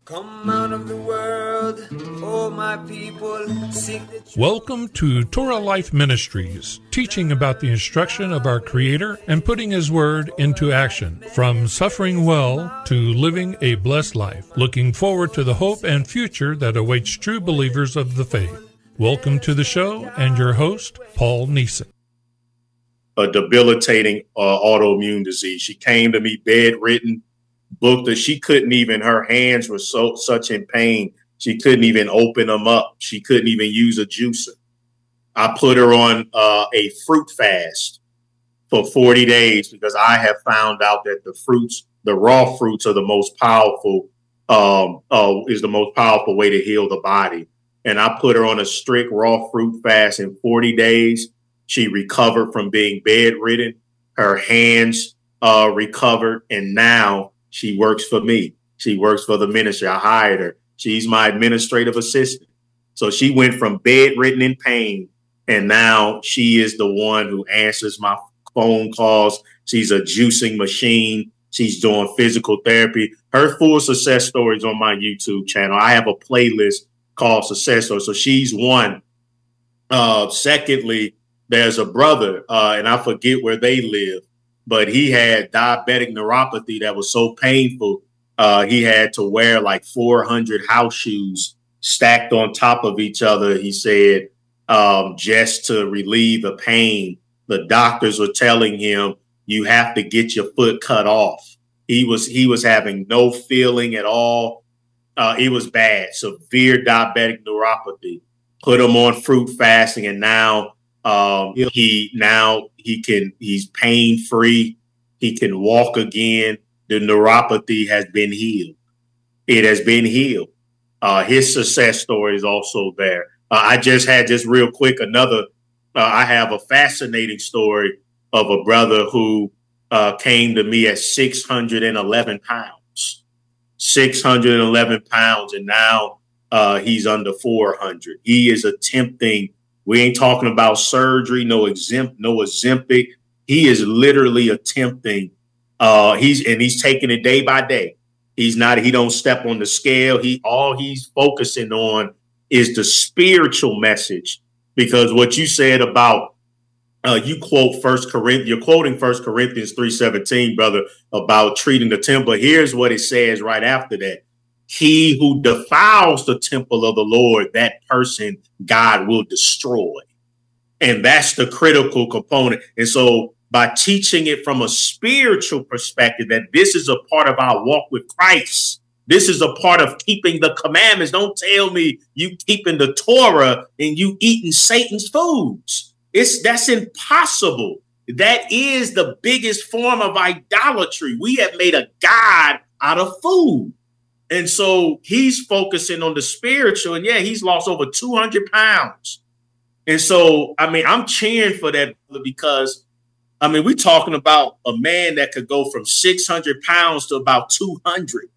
Come out of the world, oh my people, seek the truth. Welcome to Torah Life Ministries, teaching about the instruction of our Creator and putting His Word into action. From suffering well to living a blessed life, looking forward to the hope and future that awaits true believers of the faith. Welcome to the show and your host, Paul Neeson. A debilitating autoimmune disease. She came to me bedridden, booked her. She couldn't even, her hands were such in pain. She couldn't even open them up. She couldn't even use a juicer. I put her on a fruit fast for 40 days because I have found out that the raw fruits are the most powerful, is the most powerful way to heal the body. And I put her on a strict raw fruit fast in 40 days. She recovered from being bedridden. Her hands recovered. And now she works for me. She works for the ministry. I hired her. She's my administrative assistant. So she went from bedridden in pain, and now she is the one who answers my phone calls. She's a juicing machine. She's doing physical therapy. Her full success story is on my YouTube channel. I have a playlist called Success Story. So she's one. Secondly, there's a brother, and I forget where they live, but he had diabetic neuropathy that was so painful. He had to wear like 400 house shoes stacked on top of each other, he said, just to relieve the pain. The doctors were telling him, you have to get your foot cut off. He was having no feeling at all. It was bad, severe diabetic neuropathy. Put him on fruit fasting, and now he's pain free. He can walk again. The neuropathy has been healed. It has been healed. His success story is also there. I just real quick, I have a fascinating story of a brother who came to me at 611 pounds, 611 pounds. And now he's under 400. He is attempting, we ain't talking about surgery, no Ozempic. He is literally attempting, he's taking it day by day. He don't step on the scale. All he's focusing on is the spiritual message, because what you said about, you're quoting 1 Corinthians 3:17, brother, about treating the temple. Here's what it says right after that. He who defiles the temple of the Lord, that person God will destroy. And that's the critical component. And so by teaching it from a spiritual perspective, that this is a part of our walk with Christ. This is a part of keeping the commandments. Don't tell me you keeping the Torah and you eating Satan's foods. That's impossible. That is the biggest form of idolatry. We have made a god out of food. And so he's focusing on the spiritual, and yeah, he's lost over 200 pounds. And so, I'm cheering for that, because we're talking about a man that could go from 600 pounds to about 200.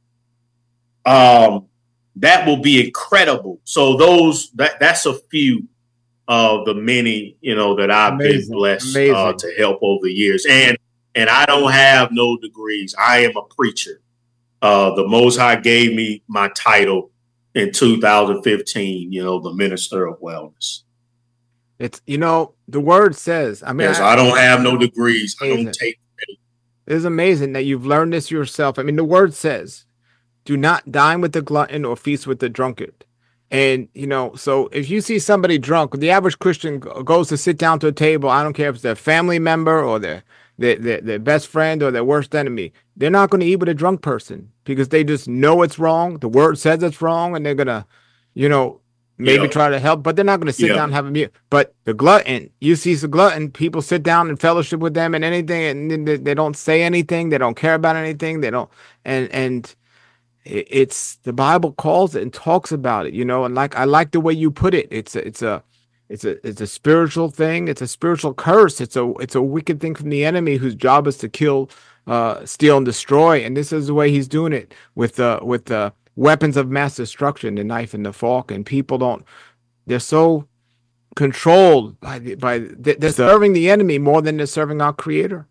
That will be incredible. So that's a few of the many, that I've been blessed to help over the years. And I don't have no degrees. I am a preacher. The Most High gave me my title in 2015, the Minister of Wellness. It's, the word says, yes, I don't have no degrees. I don't take any. It's amazing that you've learned this yourself. The word says, do not dine with the glutton or feast with the drunkard. And, so if you see somebody drunk, the average Christian goes to sit down to a table. I don't care if it's their family member or their best friend or their worst enemy. They're not going to eat with a drunk person because they just know it's wrong. The word says it's wrong, and they're going to, maybe try to help, but they're not going to sit down and have a meal. But the glutton, you see the glutton, people sit down and fellowship with them and anything, and they don't say anything. They don't care about anything. They don't, and it's, the Bible calls it and talks about it, and I like the way you put it. It's a spiritual thing. It's a spiritual curse. It's a wicked thing from the enemy, whose job is to kill, steal, and destroy. And this is the way he's doing it with the weapons of mass destruction, the knife and the fork. And people they're so controlled they're serving the enemy more than they're serving our Creator,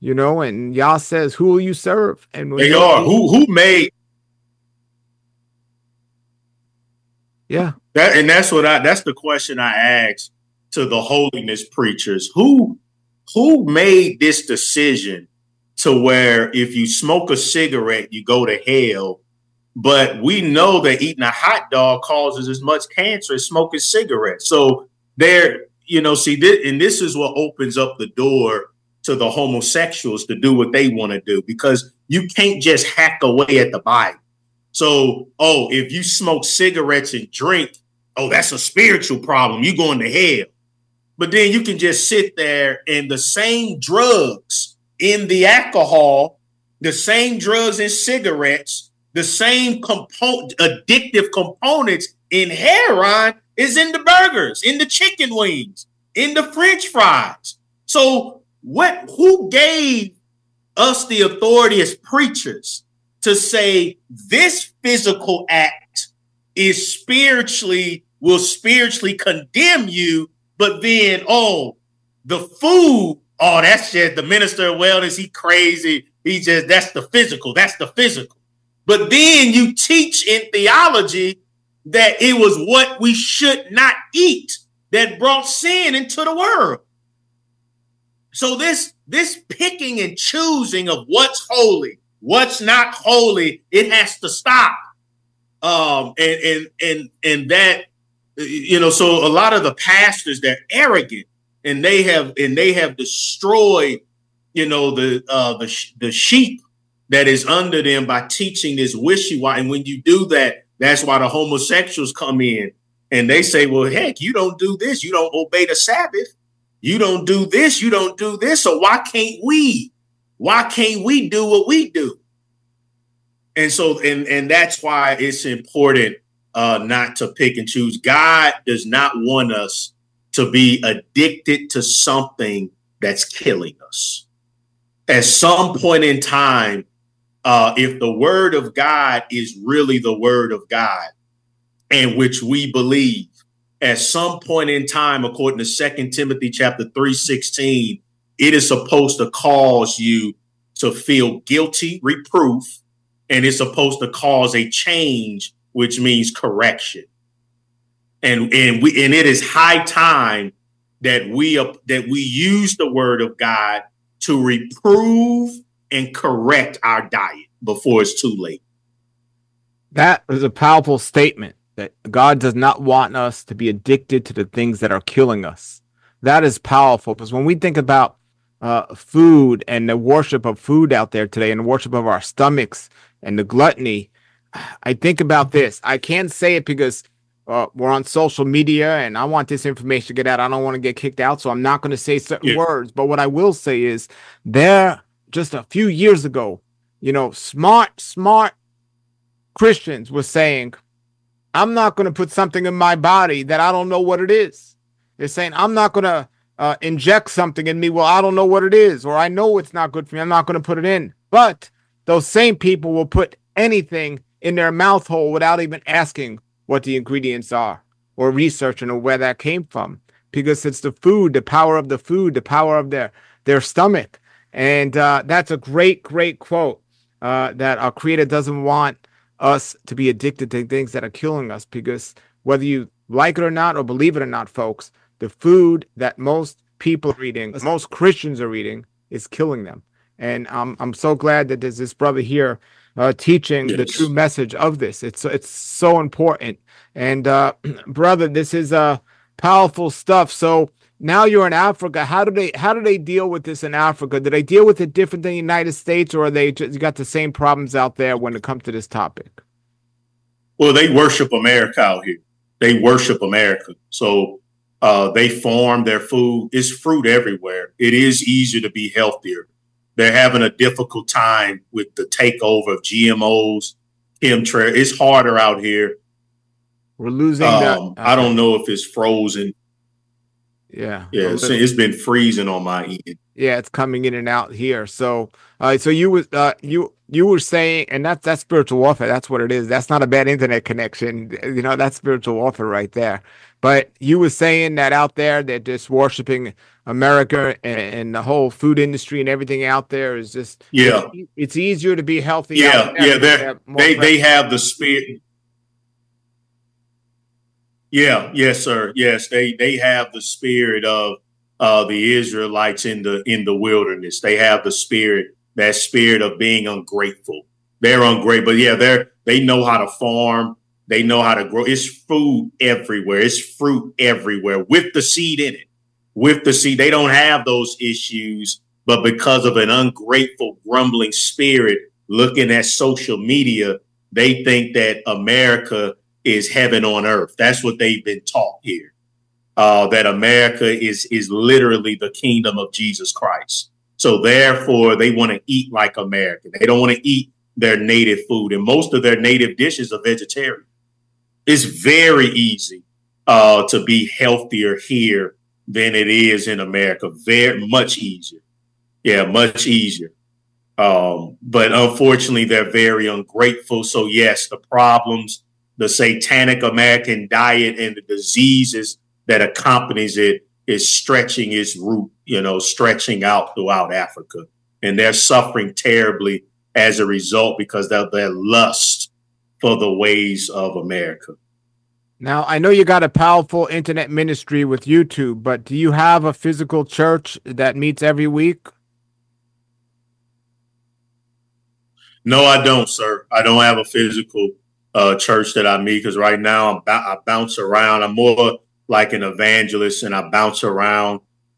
and Yah says, who will you serve? And they are who made Yeah. That's the question I asked to the holiness preachers. Who made this decision to where if you smoke a cigarette, you go to hell? But we know that eating a hot dog causes as much cancer as smoking cigarettes. So there, see this, and this is what opens up the door to the homosexuals to do what they want to do, because you can't just hack away at the Bible. So, if you smoke cigarettes and drink, that's a spiritual problem. You're going to hell. But then you can just sit there and the same drugs in the alcohol, the same drugs in cigarettes, the same addictive components in heroin is in the burgers, in the chicken wings, in the French fries. So who gave us the authority as preachers to say this physical act will spiritually condemn you, but then, the food, that's just the minister of wellness, he crazy. That's the physical. But then you teach in theology that it was what we should not eat that brought sin into the world. So this picking and choosing of what's holy, what's not holy, it has to stop. And that, so a lot of the pastors, they're arrogant, and they have destroyed, the sheep that is under them by teaching this wishy-washy. And when you do that, that's why the homosexuals come in and they say, well, heck, you don't do this. You don't obey the Sabbath. You don't do this. You don't do this. So why can't we do what we do? And so, and that's why it's important not to pick and choose. God does not want us to be addicted to something that's killing us. At some point in time, if the word of God is really the word of God, and which we believe, at some point in time, according to 2 Timothy chapter 3:16, it is supposed to cause you to feel guilty, reproof, and it's supposed to cause a change, which means correction. And it is high time that we use the word of God to reprove and correct our diet before it's too late. That is a powerful statement, that God does not want us to be addicted to the things that are killing us. That is powerful, because when we think about food and the worship of food out there today and the worship of our stomachs and the gluttony, I think about this. I can't say it because we're on social media and I want this information to get out. I don't want to get kicked out, so I'm not going to say certain words. But what I will say is, there just a few years ago, smart Christians were saying, I'm not going to put something in my body that I don't know what it is. They're saying, I'm not going to inject something in me. Well, I don't know what it is, or I know it's not good for me. I'm not going to put it in. But those same people will put anything in their mouth hole without even asking what the ingredients are or researching or where that came from, because it's the food, the power of the food, the power of their stomach. And that's a great quote, that our Creator doesn't want us to be addicted to things that are killing us, because whether you like it or not or believe it or not, folks, the food that most people are eating, most Christians are eating, is killing them. And I'm so glad that there's this brother here teaching the true message of this. It's so important. And brother, this is powerful stuff. So now you're in Africa. How do they deal with this in Africa? Do they deal with it different than the United States, or are they just got the same problems out there when it comes to this topic? Well, they worship America out here. They worship America. So they farm their food. It's fruit everywhere. It is easier to be healthier. They're having a difficult time with the takeover of GMOs, chemtrails. It's harder out here. We're losing I don't know if it's frozen. Yeah. It's been freezing on my end. Yeah, it's coming in and out here. So you were saying, and that's spiritual warfare. That's what it is. That's not a bad internet connection. That's spiritual warfare right there. But you were saying that out there, they're just worshiping America, and the whole food industry and everything out there is just, it's easier to be healthy. They have the spirit. Yeah, yes, sir. Yes, they have the spirit of the Israelites in the wilderness. They have the spirit, that spirit of being ungrateful. They're ungrateful, but yeah, they know how to farm. They know how to grow. It's food everywhere. It's fruit everywhere with the seed in it. With the seed, they don't have those issues, but because of an ungrateful, grumbling spirit, looking at social media, they think that America is heaven on earth. That's what they've been taught here. That America is literally the kingdom of Jesus Christ. So therefore, they want to eat like American. They don't want to eat their native food, and most of their native dishes are vegetarian. It's very easy to be healthier here than it is in America. Very much easier. Yeah, much easier. But unfortunately, they're very ungrateful. So yes, the problems, the satanic American diet and the diseases that accompanies it is stretching its root, stretching out throughout Africa. And they're suffering terribly as a result because of their lust for the ways of America. Now, I know you got a powerful internet ministry with YouTube, but do you have a physical church that meets every week? No, I don't, sir. I don't have a physical church that I meet because right now I bounce around. I'm more like an evangelist, and I bounce around.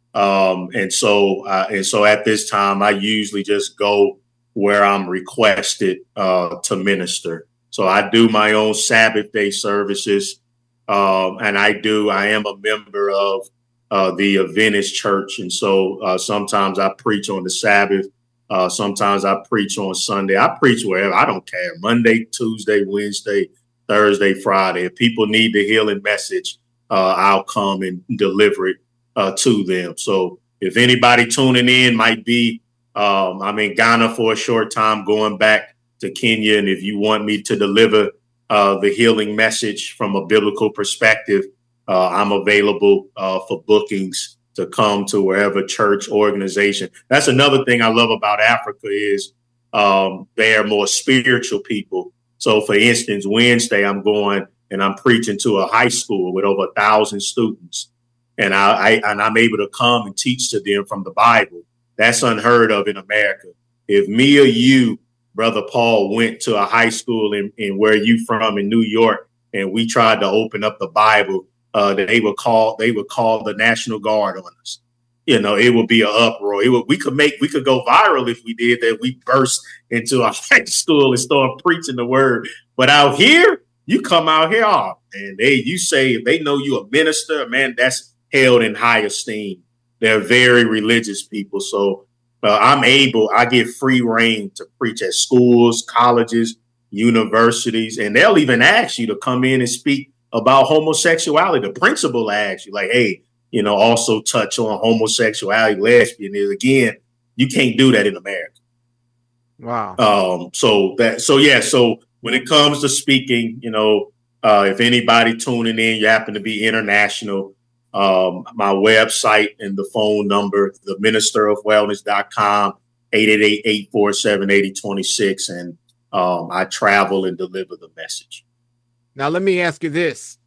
And so at this time, I usually just go where I'm requested to minister. So I do my own Sabbath day services, and I am a member of the Adventist Church, and so sometimes I preach on the Sabbath. Sometimes I preach on Sunday. I preach wherever. I don't care. Monday, Tuesday, Wednesday, Thursday, Friday. If people need the healing message, I'll come and deliver it to them. So if anybody tuning in might be, I'm in Ghana for a short time, going back to Kenya. And if you want me to deliver the healing message from a biblical perspective, I'm available for bookings to come to wherever church organization. That's another thing I love about Africa is they are more spiritual people. So for instance, Wednesday, I'm going and I'm preaching to a high school with over 1,000 students. And I'm able to come and teach to them from the Bible. That's unheard of in America. If me or you, Brother Paul, went to a high school in where you from in New York, and we tried to open up the Bible, they would call the National Guard on us. It would be an uproar. We could go viral if we did that. We burst into a high school and start preaching the word. But out here, you come out here, and you say if they know you a minister, man, that's held in high esteem. They're very religious people. So I get free reign to preach at schools, colleges, universities, and they'll even ask you to come in and speak about homosexuality. The principal asks you, like, hey, also touch on homosexuality, lesbianism. Again, you can't do that in America. Wow. So when it comes to speaking, if anybody tuning in, you happen to be international, my website and the phone number, theministerofwellness.com, 888-847-8026. And I travel and deliver the message. Now, let me ask you this.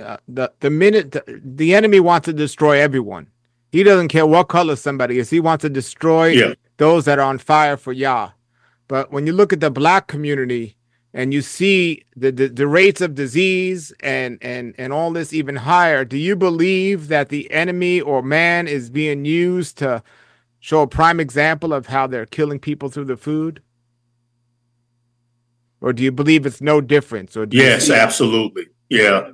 The enemy wants to destroy everyone. He doesn't care what color somebody is. He wants to destroy those that are on fire for Yah. But when you look at the black community and you see the rates of disease and all this even higher, do you believe that the enemy or man is being used to show a prime example of how they're killing people through the food? Or do you believe it's no difference? Or yes, absolutely. Yeah.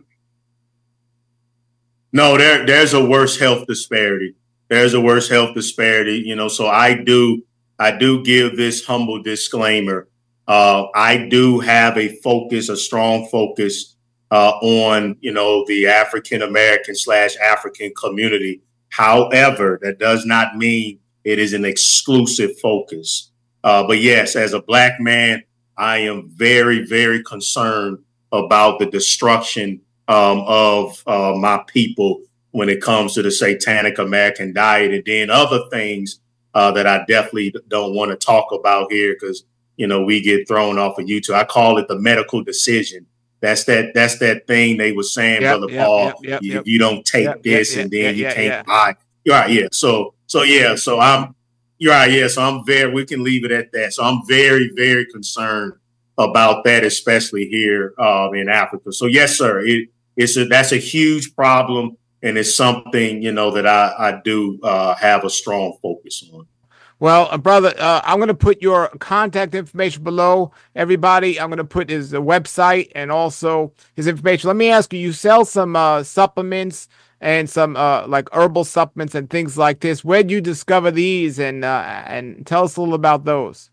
No, there's a worse health disparity. There's a worse health disparity, so I do give this humble disclaimer. I do have a strong focus on, the African American / African community. However, that does not mean it is an exclusive focus. But yes, as a black man, I am very, very concerned about the destruction of my people when it comes to the satanic American diet, and then other things that I definitely don't want to talk about here because, we get thrown off of YouTube. I call it the medical decision That's that thing they were saying, Brother Paul. If you don't take this, and then you can't buy. You're right, yeah. So I'm. You're right, yeah. So I'm very. We can leave it at that. So I'm very, very concerned about that, especially here in Africa. So yes, sir. That's a huge problem, and it's something that I do have a strong focus on. Well, brother, I'm going to put your contact information below. Everybody, I'm going to put his website and also his information. Let me ask you, you sell some supplements and some like herbal supplements and things like this. Where did you discover these? And tell us a little about those.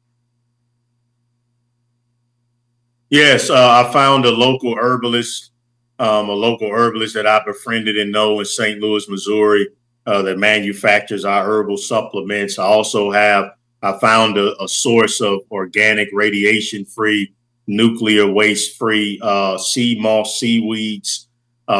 Yes, I found a local herbalist that I befriended and know in St. Louis, Missouri, that manufactures our herbal supplements. I found a source of organic, radiation-free, nuclear waste-free sea moss, seaweeds.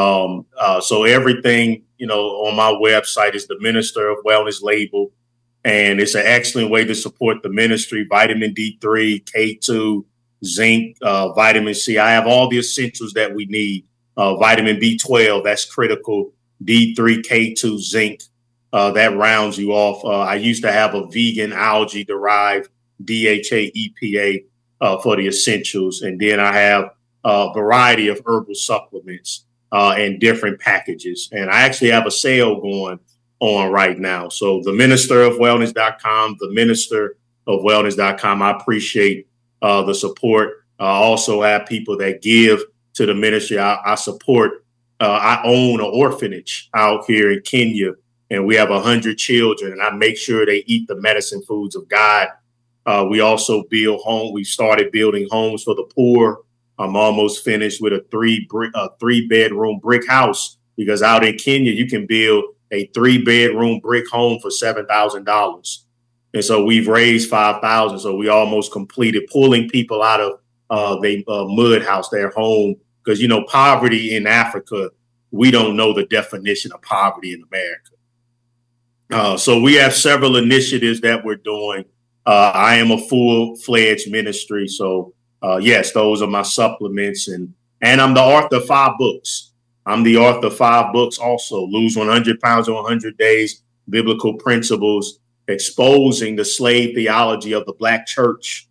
So everything, on my website is the Minister of Wellness label. And it's an excellent way to support the ministry. Vitamin D3, K2, zinc, vitamin C. I have all the essentials that we need. Vitamin B12, that's critical. D3, K2, zinc, that rounds you off. I used to have a vegan algae derived DHA EPA for the essentials. And then I have a variety of herbal supplements in different packages. And I actually have a sale going on right now. So the ministerofwellness.com, the ministerofwellness.com. I appreciate the support. I also have people that give to the ministry. I support. I own an orphanage out here in Kenya, and we have 100 children, and I make sure they eat the medicine foods of God. We also build home. We started building homes for the poor. I'm almost finished with a three bedroom brick house, because out in Kenya you can build a 3-bedroom brick home for $7,000. And so we've raised $5,000. So we almost completed pulling people out of their mud house, their home. Because, poverty in Africa, we don't know the definition of poverty in America. So we have several initiatives that we're doing. I am a full-fledged ministry. So, yes, those are my supplements. And I'm the author of 5 books. I'm the author of 5 books also. Lose 100 Pounds in 100 Days, Biblical Principles, exposing the slave theology of the Black church.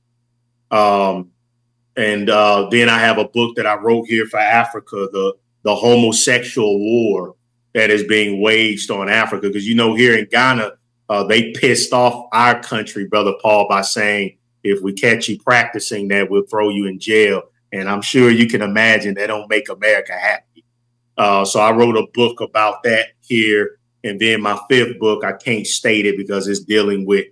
And then I have a book that I wrote here for Africa, the homosexual war that is being waged on Africa. Because, here in Ghana, they pissed off our country, Brother Paul, by saying, if we catch you practicing that, we'll throw you in jail. And I'm sure you can imagine that don't make America happy. So I wrote a book about that here. And then my 5th book, I can't state it because it's dealing with,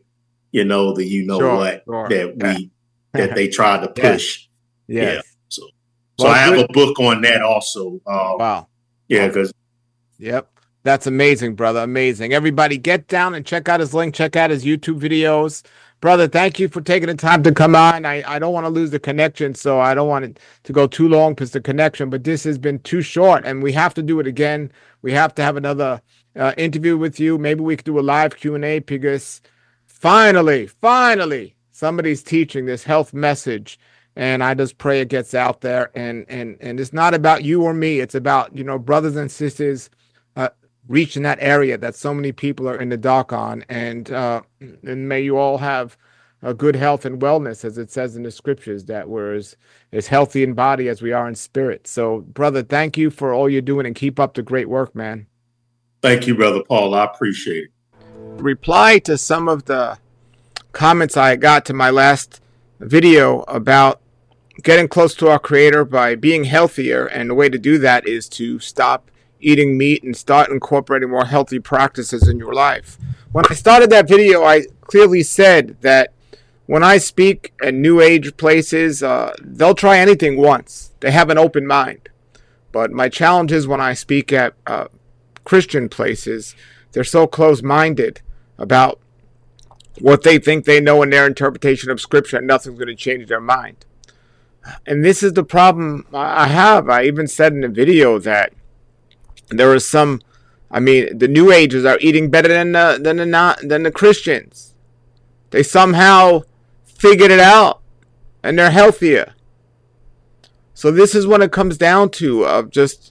that they tried to push. Yes. Yeah. So I have a book on that also. Wow. Yeah. Because. Yep. That's amazing, brother. Amazing. Everybody get down and check out his link. Check out his YouTube videos. Brother, thank you for taking the time to come on. I don't want to lose the connection, so I don't want it to go too long because the connection, but this has been too short, and we have to do it again. We have to have another interview with you. Maybe we could do a live Q&A because finally, somebody's teaching this health message. And I just pray it gets out there. And it's not about you or me. It's about, brothers and sisters reaching that area that so many people are in the dark on. And may you all have a good health and wellness, as it says in the scriptures, that we're as healthy in body as we are in spirit. So, brother, thank you for all you're doing and keep up the great work, man. Thank you, Brother Paul. I appreciate it. Reply to some of the comments I got to my last video about getting close to our Creator by being healthier, and the way to do that is to stop eating meat and start incorporating more healthy practices in your life. When I started that video, I clearly said that when I speak at New Age places, they'll try anything once. They have an open mind. But my challenge is when I speak at Christian places, they're so close-minded about what they think they know in their interpretation of Scripture, and nothing's going to change their mind. And this is the problem I have. I even said in the video that there are some, the New Agers are eating better than the Christians. They somehow figured it out, and they're healthier. So this is what it comes down to, of just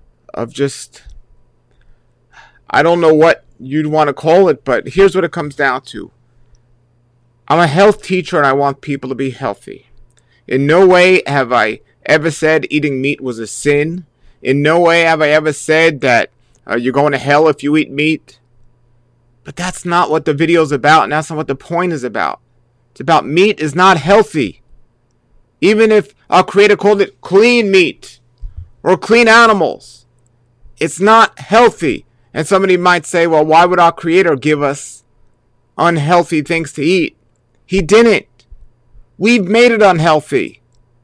I don't know what you'd want to call it, but here's what it comes down to. I'm a health teacher and I want people to be healthy. In no way have I ever said eating meat was a sin. In no way have I ever said that you're going to hell if you eat meat. But that's not what the video is about, and that's not what the point is about. It's about meat is not healthy. Even if our Creator called it clean meat or clean animals, it's not healthy. And somebody might say, well, why would our Creator give us unhealthy things to eat? He didn't. We've made it unhealthy.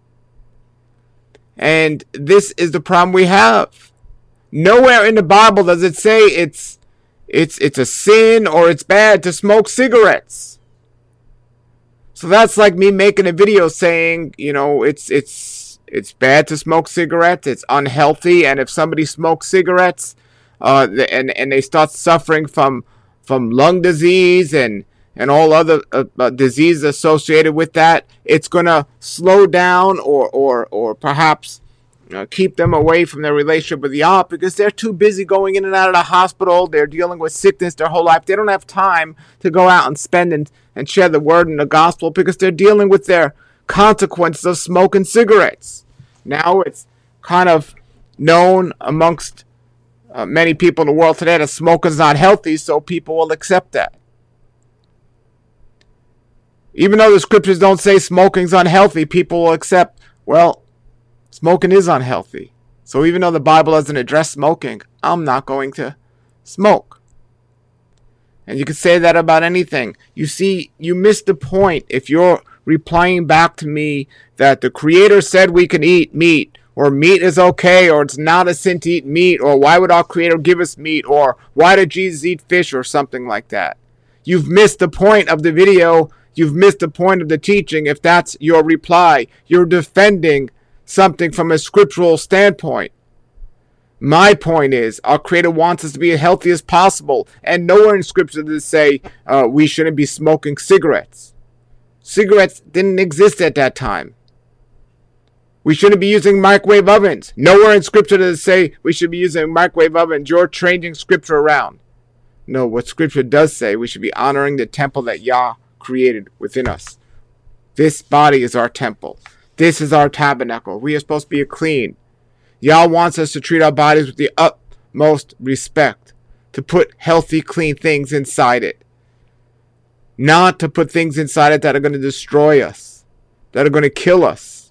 And this is the problem we have. Nowhere in the Bible does it say it's a sin or it's bad to smoke cigarettes. So that's like me making a video saying, it's bad to smoke cigarettes, it's unhealthy, and if somebody smokes cigarettes and they start suffering from lung disease and all other diseases associated with that, it's going to slow down or perhaps keep them away from their relationship with God, because they're too busy going in and out of the hospital. They're dealing with sickness their whole life. They don't have time to go out and spend and share the word and the gospel, because they're dealing with their consequences of smoking cigarettes. Now it's kind of known amongst many people in the world today that smoking is not healthy, so people will accept that. Even though the scriptures don't say smoking's unhealthy, people will accept, well, smoking is unhealthy. So even though the Bible doesn't address smoking, I'm not going to smoke. And you can say that about anything. You see, you missed the point if you're replying back to me that the Creator said we can eat meat, or meat is okay, or it's not a sin to eat meat, or why would our Creator give us meat, or why did Jesus eat fish, or something like that. You've missed the point of the video. You've missed the point of the teaching if that's your reply. You're defending something from a scriptural standpoint. My point is, our Creator wants us to be as healthy as possible, and nowhere in Scripture does it say we shouldn't be smoking cigarettes. Cigarettes didn't exist at that time. We shouldn't be using microwave ovens. Nowhere in Scripture does it say we should be using microwave ovens. You're changing Scripture around. No, what Scripture does say, we should be honoring the temple that Yah created within us. This body is our temple. This is our tabernacle. We are supposed to be clean. Yah wants us to treat our bodies with the utmost respect, to put healthy, clean things inside it. Not to put things inside it that are going to destroy us, that are going to kill us.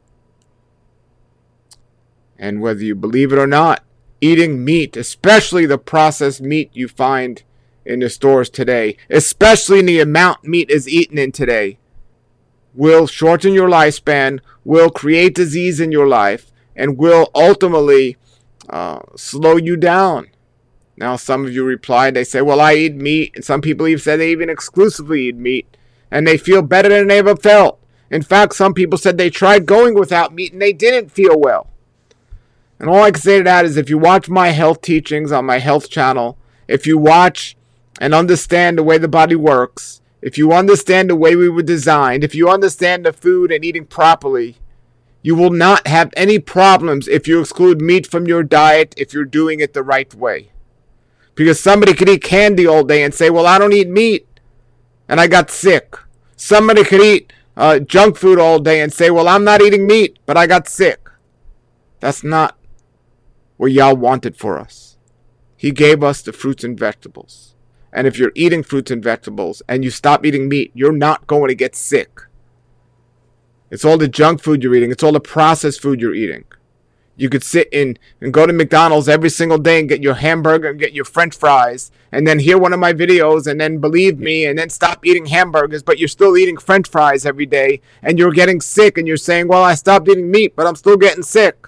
And whether you believe it or not, eating meat, especially the processed meat you find in the stores today, especially in the amount meat is eaten in today, will shorten your lifespan, will create disease in your life, and will ultimately slow you down. Now, some of you replied, they say, well, I eat meat. And some people even said they even exclusively eat meat. And they feel better than they ever felt. In fact, some people said they tried going without meat and they didn't feel well. And all I can say to that is, if you watch my health teachings on my health channel, if you watch and understand the way the body works, if you understand the way we were designed, if you understand the food and eating properly, you will not have any problems if you exclude meat from your diet if you're doing it the right way. Because somebody could eat candy all day and say, well, I don't eat meat, and I got sick. Somebody could eat junk food all day and say, well, I'm not eating meat, but I got sick. That's not what Yah wanted for us. He gave us the fruits and vegetables. And if you're eating fruits and vegetables and you stop eating meat, you're not going to get sick. It's all the junk food you're eating. It's all the processed food you're eating. You could sit in and go to McDonald's every single day and get your hamburger and get your French fries, and then hear one of my videos and then believe me and then stop eating hamburgers, but you're still eating French fries every day and you're getting sick and you're saying, well, I stopped eating meat, but I'm still getting sick.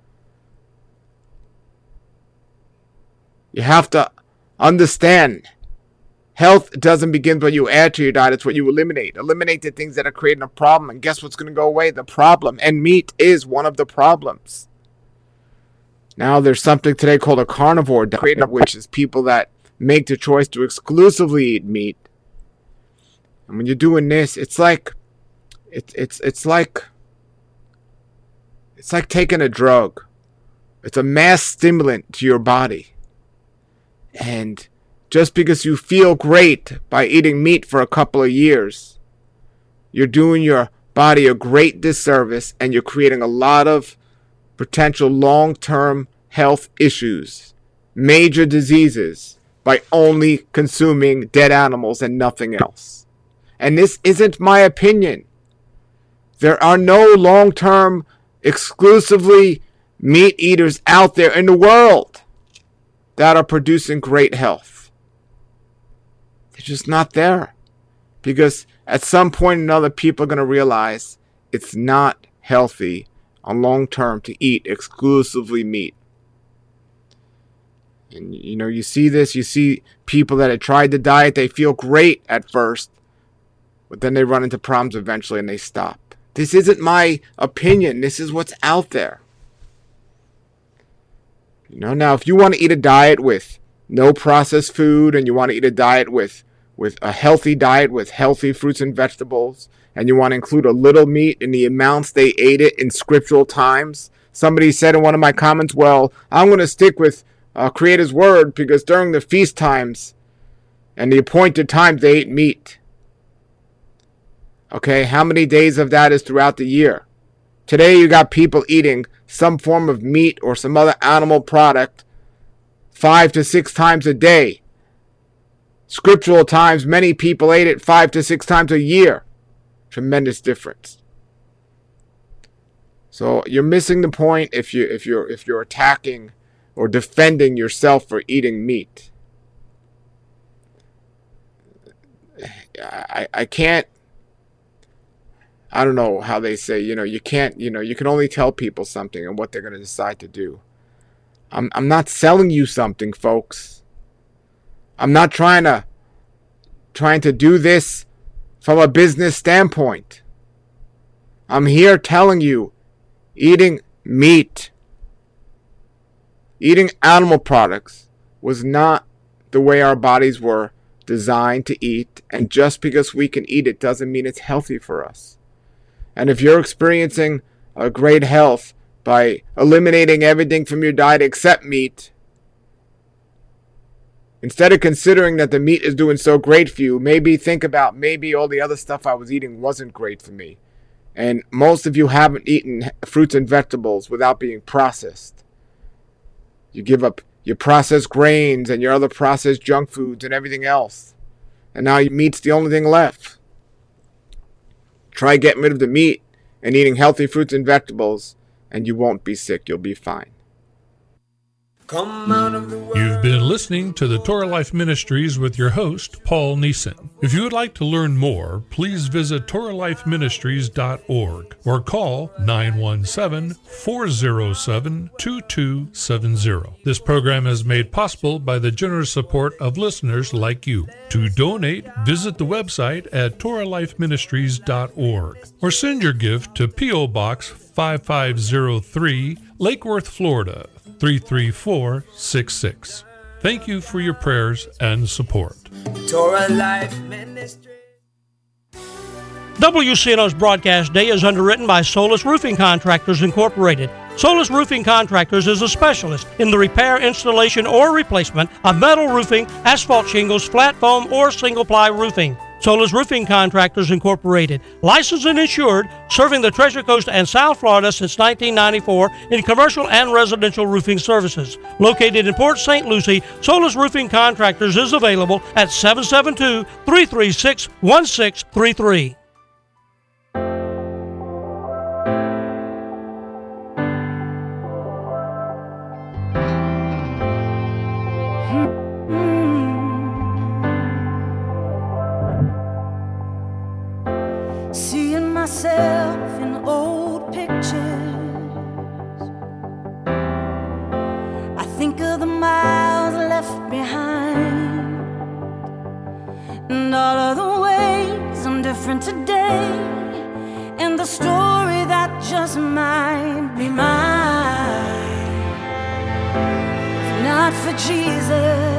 You have to understand, health doesn't begin with what you add to your diet, it's what you eliminate. Eliminate the things that are creating a problem, and guess what's going to go away? The problem. And meat is one of the problems. Now there's something today called a carnivore diet, which is people that make the choice to exclusively eat meat. And when you're doing this, it's like It's like taking a drug. It's a mass stimulant to your body. And just because you feel great by eating meat for a couple of years, you're doing your body a great disservice, and you're creating a lot of potential long-term health issues, major diseases, by only consuming dead animals and nothing else. And this isn't my opinion. There are no long-term, exclusively meat eaters out there in the world that are producing great health. They're just not there. Because at some point or another, people are going to realize it's not healthy on long term to eat exclusively meat. And you see this, you see people that have tried the diet, they feel great at first, but then they run into problems eventually and they stop. This isn't my opinion. This is what's out there. Now if you want to eat a diet with no processed food, and you want to eat a diet with a healthy diet with healthy fruits and vegetables, and you want to include a little meat in the amounts they ate it in scriptural times. Somebody said in one of my comments, well, I'm going to stick with Creator's Word because during the feast times and the appointed times they ate meat. Okay, how many days of that is throughout the year? Today you got people eating some form of meat or some other animal product 5 to 6 times a day. Scriptural times, many people ate it 5 to 6 times a year. Tremendous difference. So you're missing the point if you're attacking or defending yourself for eating meat. I can't. I don't know how they say. You can't. You can only tell people something and what they're going to decide to do. I'm not selling you something, folks. I'm not trying to do this from a business standpoint. I'm here telling you, eating meat, eating animal products was not the way our bodies were designed to eat. And just because we can eat it doesn't mean it's healthy for us. And if you're experiencing a great health by eliminating everything from your diet except meat, instead of considering that the meat is doing so great for you, maybe think about maybe all the other stuff I was eating wasn't great for me. And most of you haven't eaten fruits and vegetables without being processed. You give up your processed grains and your other processed junk foods and everything else. And now your meat's the only thing left. Try getting rid of the meat and eating healthy fruits and vegetables, and you won't be sick. You'll be fine. Come out of the world. You've been listening to the Torah Life Ministries with your host, Paul Neeson. If you would like to learn more, please visit TorahLifeMinistries.org or call 917-407-2270. This program is made possible by the generous support of listeners like you. To donate, visit the website at TorahLifeMinistries.org or send your gift to P.O. Box 5503, Lake Worth, Florida, 33466. Thank you for your prayers and support. Torah Life Ministry. WCNO's broadcast day is underwritten by Solus Roofing Contractors Incorporated. Solus Roofing Contractors is a specialist in the repair, installation, or replacement of metal roofing, asphalt shingles, flat foam, or single-ply roofing. Solus Roofing Contractors Incorporated, licensed and insured, serving the Treasure Coast and South Florida since 1994 in commercial and residential roofing services. Located in Port St. Lucie, Solus Roofing Contractors is available at 772-336-1633. Seeing myself in old pictures, I think of the miles left behind, and all of the ways I'm different today, and the story that just might be mine. If not for Jesus,